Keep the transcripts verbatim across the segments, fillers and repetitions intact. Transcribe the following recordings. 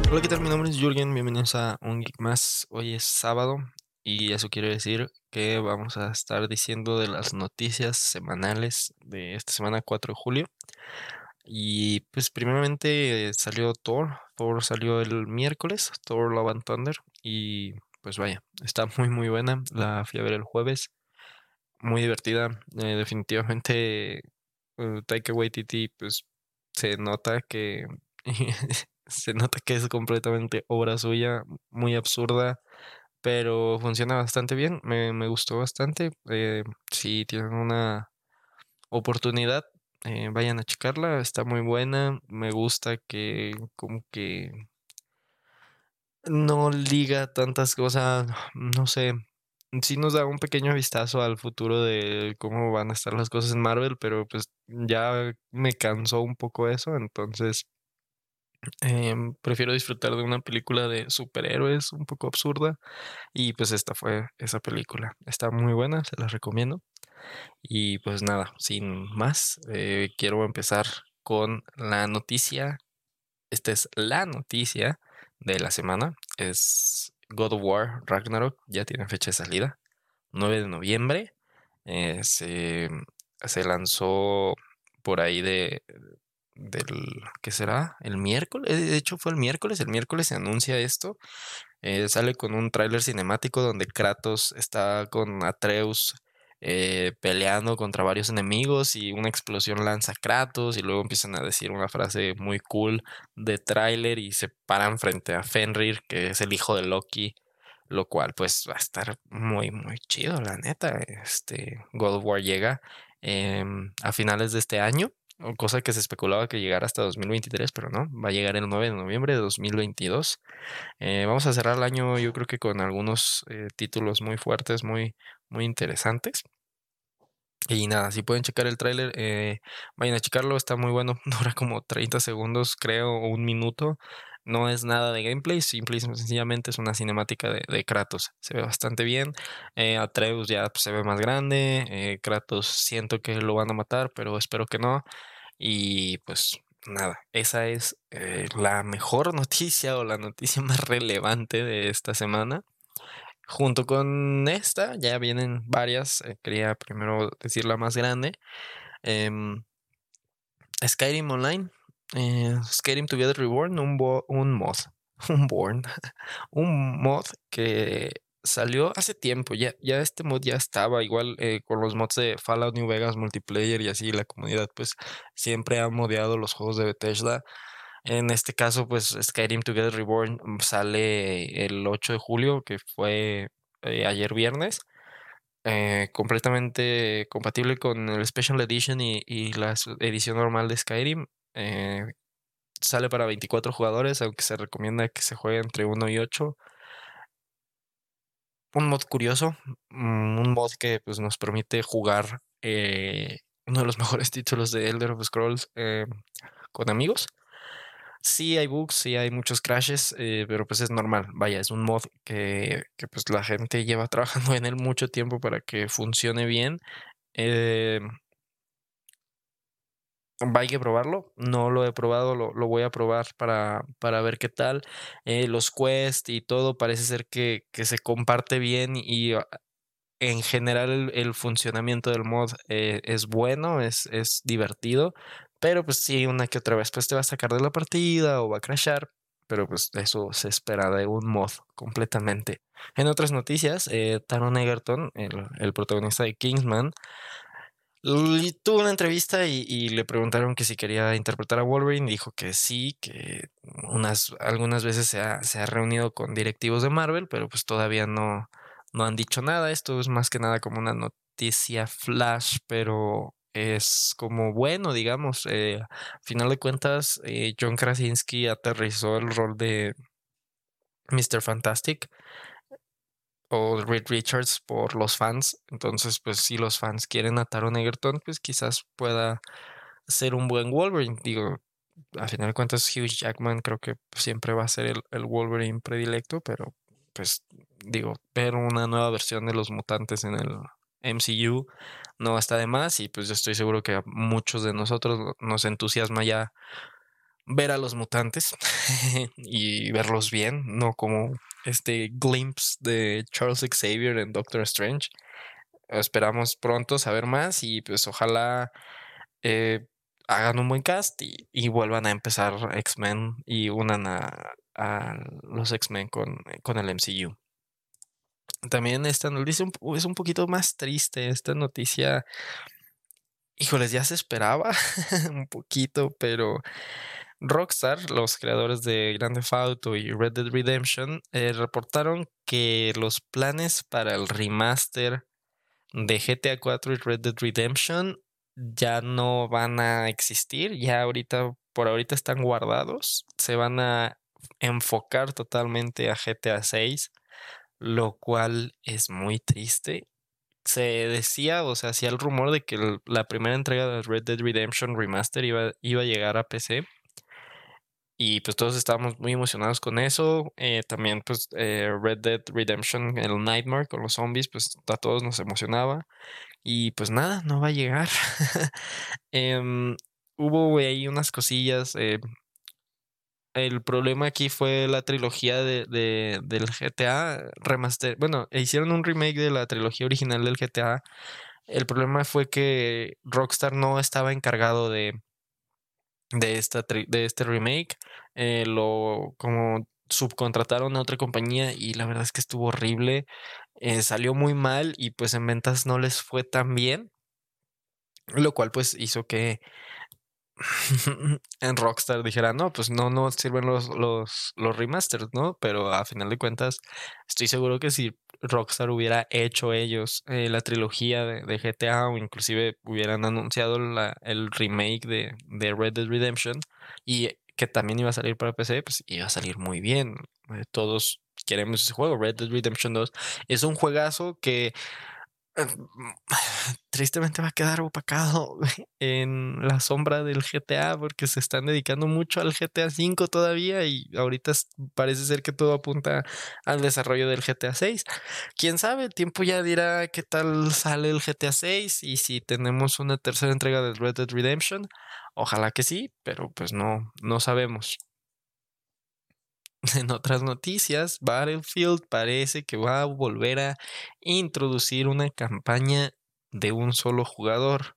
Hola, ¿qué tal? Mi nombre es Jürgen, bienvenidos a Un Geek Más. Hoy es sábado y eso quiere decir que vamos a estar diciendo de las noticias semanales de esta semana cuatro de julio. Y pues primeramente eh, salió Thor, Thor salió el miércoles, Thor Love and Thunder, y pues vaya, está muy muy buena, la fui a ver el jueves, muy divertida, eh, definitivamente eh, Taika Waititi pues se nota que se nota que es completamente obra suya, muy absurda, pero funciona bastante bien, me, me gustó bastante. Eh, si tienen una oportunidad, eh, vayan a checarla, está muy buena. Me gusta que como que no liga tantas cosas, no sé. Sí nos da un pequeño vistazo al futuro de cómo van a estar las cosas en Marvel, pero pues ya me cansó un poco eso, entonces em, prefiero disfrutar de una película de superhéroes un poco absurda y pues esta fue esa película. Está muy buena, se las recomiendo. Y pues nada, sin más, eh, quiero empezar con la noticia. Esta es la noticia de la semana. Es God of War Ragnarok. Ya tiene fecha de salida. nueve de noviembre. Eh, se, se lanzó por ahí de, del, ¿qué será? El miércoles. Eh, De hecho, fue el miércoles. El miércoles se anuncia esto. Eh, sale con un tráiler cinemático donde Kratos está con Atreus eh, peleando contra varios enemigos y una explosión lanza a Kratos y luego empiezan a decir una frase muy cool de tráiler y se paran frente a Fenrir, que es el hijo de Loki, lo cual pues va a estar muy muy chido, la neta. Este God of War llega em, a finales de este año, o cosa que se especulaba que llegara hasta dos mil veintitrés, pero no, va a llegar el nueve de noviembre de dos mil veintidós. Eh, vamos a cerrar el año, yo creo que con algunos eh, títulos muy fuertes, muy, muy interesantes. Y nada, si pueden checar el tráiler, eh, vayan a checarlo, está muy bueno, dura como treinta segundos, creo, o un minuto. No es nada de gameplay, simple y sencillamente es una cinemática de, de Kratos. Se ve bastante bien. Eh, Atreus ya pues, se ve más grande. eh, Kratos siento que lo van a matar, pero espero que no. Y pues nada, esa es eh, la mejor noticia o la noticia más relevante de esta semana. Junto con esta ya vienen varias. Eh, quería primero decir la más grande. em, Skyrim Online. eh, Skyrim Together Reborn, un, bo- un mod. Un born. Un mod que salió hace tiempo. Ya, ya este mod ya estaba igual eh, con los mods de Fallout New Vegas multiplayer y así la comunidad pues siempre ha modeado los juegos de Bethesda. En este caso pues Skyrim Together Reborn mm, sale el ocho de julio, que fue eh, ayer viernes. Eh, completamente compatible con el Special Edition y, y la s- edición normal de Skyrim. eh, Sale para veinticuatro jugadores, aunque se recomienda que se juegue entre uno y ocho. Un mod curioso, mm, un mod que pues, nos permite jugar eh, uno de los mejores títulos de Elder of Scrolls eh, con amigos. Sí hay bugs, sí hay muchos crashes, eh, pero pues es normal. Vaya, es un mod que, que, pues la gente lleva trabajando en él mucho tiempo para que funcione bien. Eh, hay que probarlo. No lo he probado, lo, lo voy a probar para, para ver qué tal. Eh, los quests y todo parece ser que, que se comparte bien y en general el, el funcionamiento del mod eh, es bueno, es, es divertido, pero pues sí, una que otra vez pues te va a sacar de la partida o va a crashar, pero pues eso se espera de un mod completamente. En otras noticias, eh, Taron Egerton, el, el protagonista de Kingsman, l- tuvo una entrevista y, y le preguntaron que si quería interpretar a Wolverine, dijo que sí, que unas, algunas veces se ha, se ha reunido con directivos de Marvel, pero pues todavía no, no han dicho nada. Esto es más que nada como una noticia flash, pero es como bueno, digamos. Eh, a final de cuentas, eh, John Krasinski aterrizó el rol de míster Fantastic o Reed Richards por los fans. Entonces, pues si los fans quieren a Taron Egerton, pues quizás pueda ser un buen Wolverine. Digo, a final de cuentas, Hugh Jackman creo que siempre va a ser el, el Wolverine predilecto, pero pues digo, ver una nueva versión de los mutantes en el M C U no está de más y pues yo estoy seguro que a muchos de nosotros nos entusiasma ya ver a los mutantes y verlos bien, no como este glimpse de Charles Xavier en Doctor Strange. Esperamos pronto saber más y pues ojalá eh, hagan un buen cast y, y vuelvan a empezar X-Men y unan a, a los X-Men con, con el M C U. También esta noticia un po- es un poquito más triste. Esta noticia, híjoles, ya se esperaba un poquito, pero Rockstar, los creadores de Grand Theft Auto y Red Dead Redemption, eh, reportaron que los planes para el remaster de G T A cuatro y Red Dead Redemption ya no van a existir, ya ahorita, por ahorita están guardados, se van a enfocar totalmente a G T A seis, lo cual es muy triste. Se decía, o sea, hacía el rumor de que el- la primera entrega de Red Dead Redemption Remaster iba, iba a llegar a P C. Y pues todos estábamos muy emocionados con eso. Eh, también pues eh, Red Dead Redemption, el Nightmare con los zombies, pues a todos nos emocionaba. Y pues nada, no va a llegar. Em, hubo ahí unas cosillas. Eh, el problema aquí fue la trilogía de, de- del G T A remaster. Bueno, hicieron un remake de la trilogía original del G T A. El problema fue que Rockstar no estaba encargado de, de, esta, tri- de este remake. Eh, lo como subcontrataron a otra compañía y la verdad es que estuvo horrible. Eh, salió muy mal y pues en ventas no les fue tan bien. Lo cual pues hizo que en Rockstar dijera, no, pues no, no sirven los, los, los remasters, ¿no? Pero a final de cuentas, estoy seguro que si Rockstar hubiera hecho ellos eh, la trilogía de, de G T A o inclusive hubieran anunciado la- el remake de, de Red Dead Redemption y que también iba a salir para P C, pues iba a salir muy bien. Eh, todos queremos ese juego. Red Dead Redemption dos es un juegazo que eh, tristemente va a quedar opacado en la sombra del G T A porque se están dedicando mucho al G T A cinco todavía y ahorita es- parece ser que todo apunta al desarrollo del G T A seis. Quién sabe, el tiempo ya dirá qué tal sale el G T A seis y si tenemos una tercera entrega de Red Dead Redemption. Ojalá que sí, pero pues no, no sabemos. En otras noticias, Battlefield parece que va a volver a introducir una campaña de un solo jugador.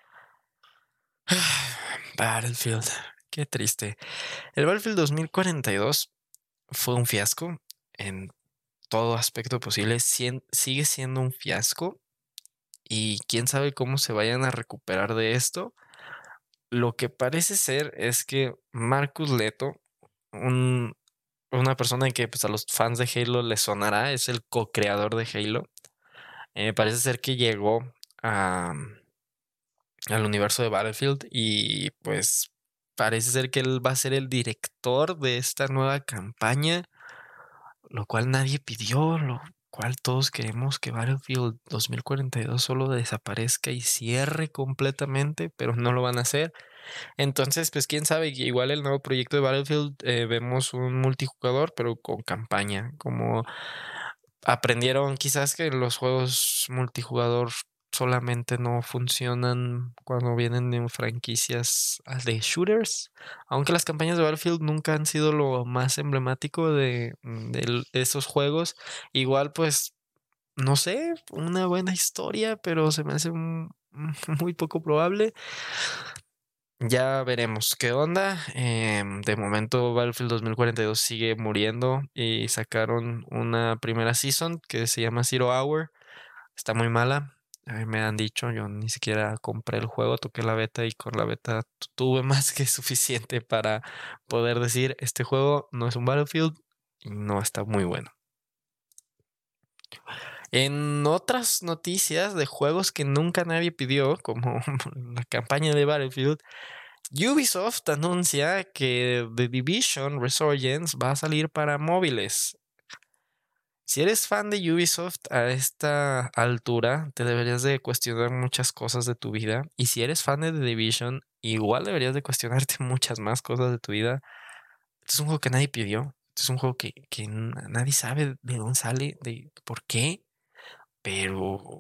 Battlefield, qué triste. El Battlefield dos mil cuarenta y dos fue un fiasco en todo aspecto posible. Sien- sigue siendo un fiasco y quién sabe cómo se vayan a recuperar de esto. Lo que parece ser es que Marcus Leto, un, una persona que pues, a los fans de Halo les sonará, es el co-creador de Halo. Eh, parece ser que llegó a, al universo de Battlefield y pues parece ser que él va a ser el director de esta nueva campaña, lo cual nadie pidió, lo cual todos queremos que Battlefield dos mil cuarenta y dos solo desaparezca y cierre completamente, pero no lo van a hacer. Entonces, pues quién sabe, igual el nuevo proyecto de Battlefield eh, vemos un multijugador, pero con campaña, como aprendieron quizás que los juegos multijugador solamente no funcionan cuando vienen en franquicias ah, de shooters, aunque las campañas de Battlefield nunca han sido lo más emblemático de, mm, del- de esos juegos. Igual, pues, no sé, una buena historia, pero se me hace un- muy poco probable. Ya veremos qué onda. Em, de momento Battlefield dos mil cuarenta y dos sigue muriendo y sacaron una primera season que se llama Zero Hour. Está muy mala. A mí me han dicho, yo ni siquiera compré el juego, toqué la beta y con la beta tu- tuve más que suficiente para poder decir, este juego no es un Battlefield y no está muy bueno. En otras noticias de juegos que nunca nadie pidió, como la campaña de Battlefield, Ubisoft anuncia que The Division Resurgence va a salir para móviles. Si eres fan de Ubisoft a esta altura, te deberías de cuestionar muchas cosas de tu vida. Y si eres fan de The Division, igual deberías de cuestionarte muchas más cosas de tu vida. Este es un juego que nadie pidió. Este es un juego que, que n- nadie sabe de dónde sale, de por qué, pero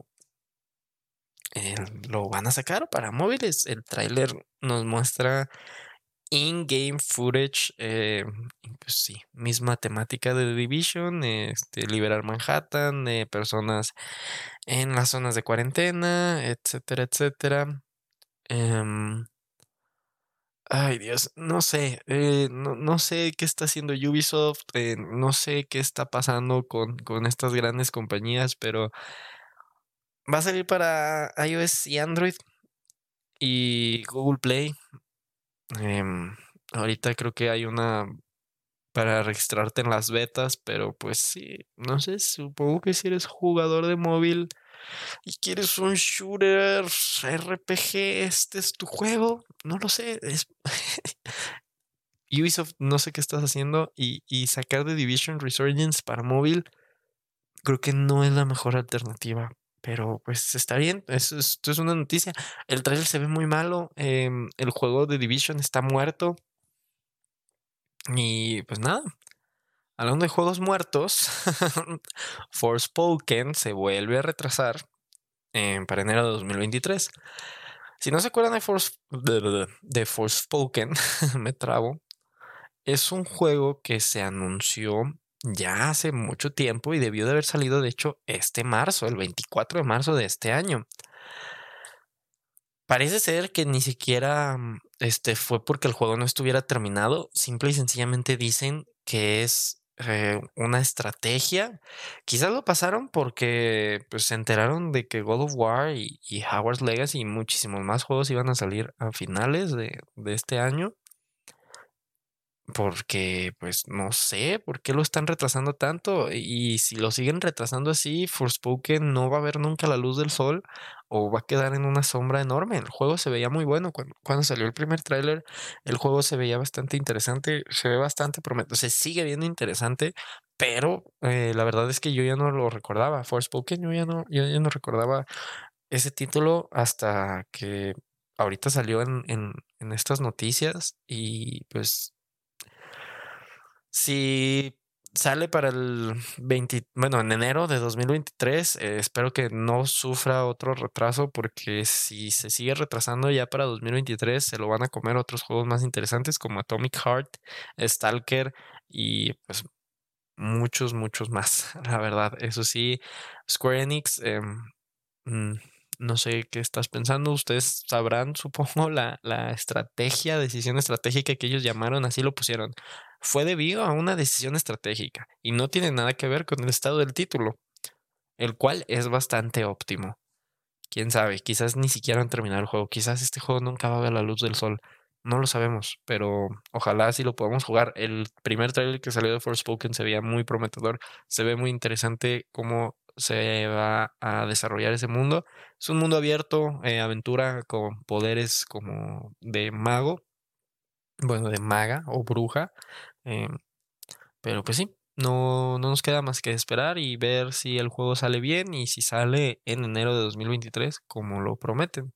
eh, lo van a sacar para móviles. El tráiler nos muestra in-game footage, eh, pues sí, misma temática de The Division, este, liberar Manhattan, eh, personas en las zonas de cuarentena, etcétera, etcétera. Em, ay, Dios, no sé, eh, no, no sé qué está haciendo Ubisoft, eh, no sé qué está pasando con, con estas grandes compañías, pero va a salir para iOS y Android y Google Play. Em, ahorita creo que hay una para registrarte en las betas, pero pues sí, no sé, supongo que si eres jugador de móvil y quieres un shooter R P G, este es tu juego, no lo sé, es Ubisoft, no sé qué estás haciendo y, y sacar The Division Resurgence para móvil, creo que no es la mejor alternativa. Pero pues está bien, eso es- esto es una noticia. El trailer se ve muy malo, em, el juego de Division está muerto y pues nada, hablando de juegos muertos, Forspoken se vuelve a retrasar em, para enero de dos mil veintitrés. Si no se acuerdan de, Fors- de, de- de Forspoken, me trabo, es un juego que se anunció ya hace mucho tiempo y debió de haber salido, de hecho, este marzo, el veinticuatro de marzo de este año. Parece ser que ni siquiera mm, este, fue porque el juego no estuviera terminado. Simple y sencillamente dicen que es eh, una estrategia. Quizás lo pasaron porque pues, se enteraron de que God of War y, y Hogwarts Legacy y muchísimos más juegos iban a salir a finales de, de este año. Porque, pues, no sé por qué lo están retrasando tanto. Y si lo siguen retrasando así, Forspoken no va a ver nunca la luz del sol o va a quedar en una sombra enorme. El juego se veía muy bueno cuando, cuando salió el primer tráiler. El juego se veía bastante interesante, se ve bastante prometedor, se sigue viendo interesante, pero eh, la verdad es que yo ya no lo recordaba. Forspoken, yo ya no, yo ya no recordaba ese título hasta que ahorita salió en, en, en estas noticias y pues si sale para el veinte, bueno, en enero de dos mil veintitrés, eh, espero que no sufra otro retraso porque si se sigue retrasando ya para dos mil veintitrés se lo van a comer otros juegos más interesantes como Atomic Heart, Stalker y pues muchos, muchos más, la verdad. Eso sí, Square Enix, em, mm, no sé qué estás pensando. Ustedes sabrán, supongo, la, la estrategia, decisión estratégica que ellos llamaron, así lo pusieron. Fue debido a una decisión estratégica y no tiene nada que ver con el estado del título, el cual es bastante óptimo. Quién sabe, quizás ni siquiera han terminado el juego, quizás este juego nunca va a ver la luz del sol. No lo sabemos, pero ojalá sí lo podamos jugar. El primer trailer que salió de Forspoken se veía muy prometedor, se ve muy interesante cómo se va a desarrollar ese mundo. Es un mundo abierto, eh, aventura con poderes como de mago, bueno, de maga o bruja. eh, pero pues sí, no, no nos queda más que esperar y ver si el juego sale bien y si sale en enero de dos mil veintitrés, como lo prometen.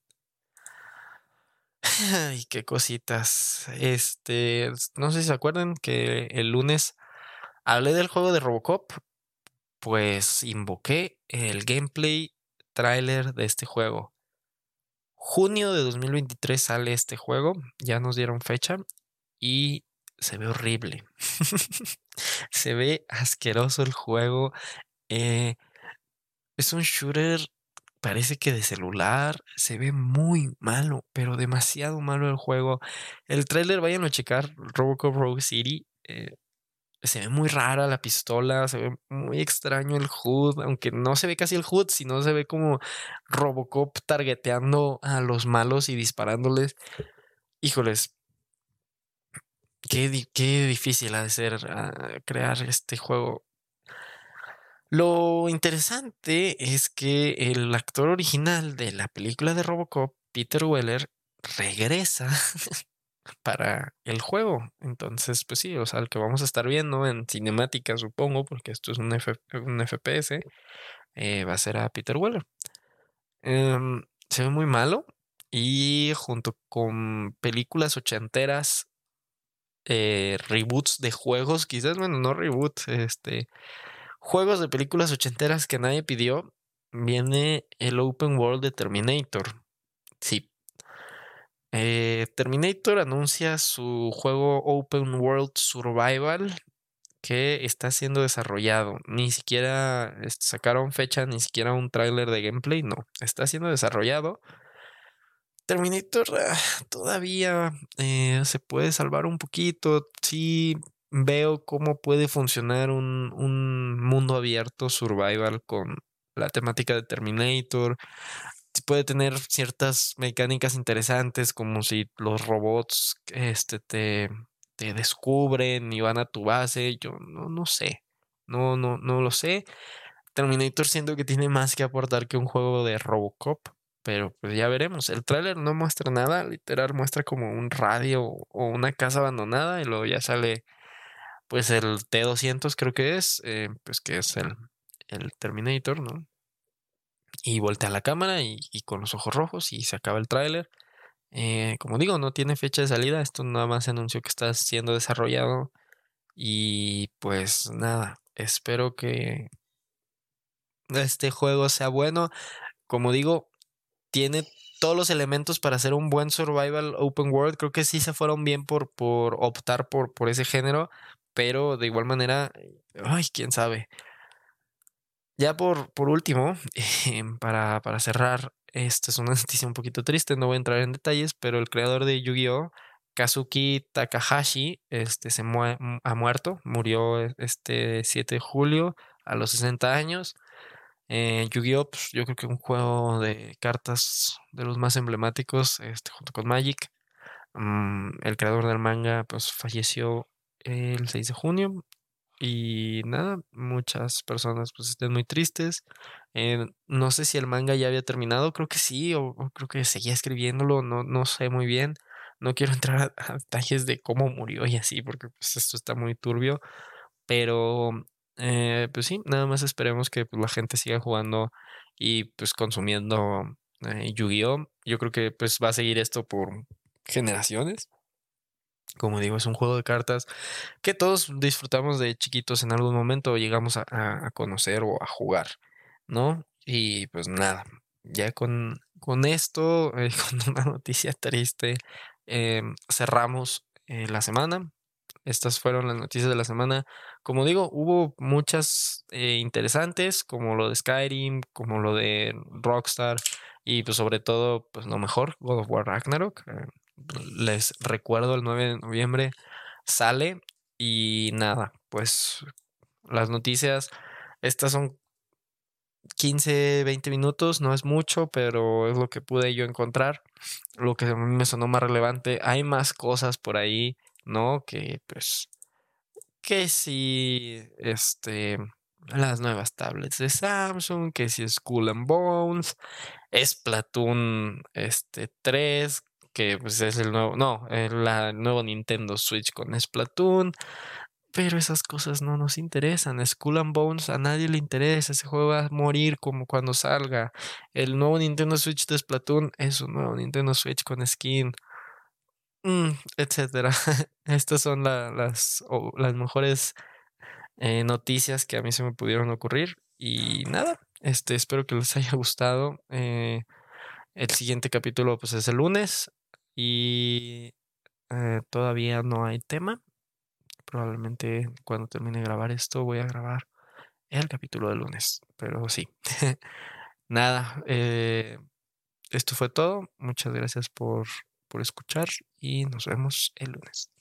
Ay, qué cositas. Este, s- no sé si se acuerdan que el lunes hablé del juego de Robocop, pues invoqué el gameplay trailer de este juego. Junio de dos mil veintitrés sale este juego, ya nos dieron fecha y se ve horrible. Se ve asqueroso el juego. eh, es un shooter, parece que de celular, se ve muy malo, pero demasiado malo el juego. El tráiler, váyanlo a checar, Robocop Rogue City, eh, se ve muy rara la pistola, se ve muy extraño el H U D, aunque no se ve casi el H U D, sino se ve como Robocop targeteando a los malos y disparándoles. Híjoles, qué, di- qué difícil ha de ser ah, crear este juego. Lo interesante es que el actor original de la película de Robocop, Peter Weller, regresa para el juego. Entonces, pues sí, o sea, el que vamos a estar viendo en cinemática, supongo, porque esto es un, F- un F P S, eh, va a ser a Peter Weller. Em, se ve muy malo y junto con películas ochenteras, eh, reboots de juegos, quizás, bueno, no reboots, este juegos de películas ochenteras que nadie pidió, viene el Open World de Terminator. Sí, Eh, Terminator anuncia su juego Open World Survival que está siendo desarrollado. Ni siquiera este, sacaron fecha, ni siquiera un tráiler de gameplay, no. Está siendo desarrollado. Terminator ah, todavía eh, se puede salvar un poquito. Sí veo cómo puede funcionar un, un mundo abierto survival con la temática de Terminator. Sí puede tener ciertas mecánicas interesantes, como si los robots este, te, te descubren y van a tu base. Yo no, no sé. No, no, no lo sé. Terminator siento que tiene más que aportar que un juego de Robocop, pero pues ya veremos. El tráiler no muestra nada, literal muestra como un radio o una casa abandonada y luego ya sale pues el T doscientos creo que es, eh, pues que es el, el Terminator, ¿no? Y voltea la cámara y, y con los ojos rojos y se acaba el tráiler. Eh, como digo, no tiene fecha de salida, esto nada más se anunció que está siendo desarrollado y pues nada, espero que este juego sea bueno. Como digo, tiene todos los elementos para hacer un buen survival open world. Creo que sí se fueron bien por, por optar por, por ese género, pero de igual manera, ay, quién sabe. Ya por, por último, em, para, para cerrar, esta es una noticia un poquito triste, no voy a entrar en detalles, pero el creador de Yu-Gi-Oh! Kazuki Takahashi, este, se mue- mu- ha muerto, murió e- este siete de julio a los sesenta años. Eh, Yu-Gi-Oh! Pues, yo creo que un juego de cartas de los más emblemáticos, este, junto con Magic. Mm, el creador del manga, pues falleció el seis de junio. Y nada, muchas personas pues estén muy tristes. Eh, no sé si el manga ya había terminado, creo que sí, o, o creo que seguía escribiéndolo, no, no sé muy bien. No quiero entrar a, a detalles de cómo murió y así, porque pues esto está muy turbio. Pero, eh, pues sí, nada más esperemos que, pues, la gente siga jugando y, pues, consumiendo, eh, Yu-Gi-Oh! Yo creo que, pues, va a seguir esto por generaciones. Como digo, es un juego de cartas que todos disfrutamos de chiquitos en algún momento, llegamos a a a conocer o a jugar, ¿no? Y, pues, nada, ya con con esto, eh, con una noticia triste, em, cerramos, eh, la semana. Estas fueron las noticias de la semana. Como digo, hubo muchas eh, interesantes, como lo de Skyrim, como lo de Rockstar y pues sobre todo, pues lo mejor, God of War Ragnarok. Eh, les recuerdo, el nueve de noviembre sale y nada, pues las noticias, estas son quince veinte minutos, no es mucho, pero es lo que pude yo encontrar, lo que a mí me sonó más relevante. Hay más cosas por ahí, ¿no? Que pues que si, este, las nuevas tablets de Samsung, que si Skull and Bones, Splatoon, este, tres, que pues es el nuevo, no, el la el nuevo Nintendo Switch con Splatoon, pero esas cosas no nos interesan. Skull and Bones a nadie le interesa, ese juego va a morir como cuando salga. El nuevo Nintendo Switch de Splatoon es un nuevo Nintendo Switch con skin, mm, etcétera. Estas son la las o las mejores eh, noticias que a mí se me pudieron ocurrir. Y nada, este, espero que les haya gustado. Eh, el siguiente capítulo, pues, es el lunes y eh, todavía no hay tema. Probablemente cuando termine de grabar esto voy a grabar el capítulo del lunes. Pero sí, nada, eh, esto fue todo. Muchas gracias por, por escuchar y nos vemos el lunes.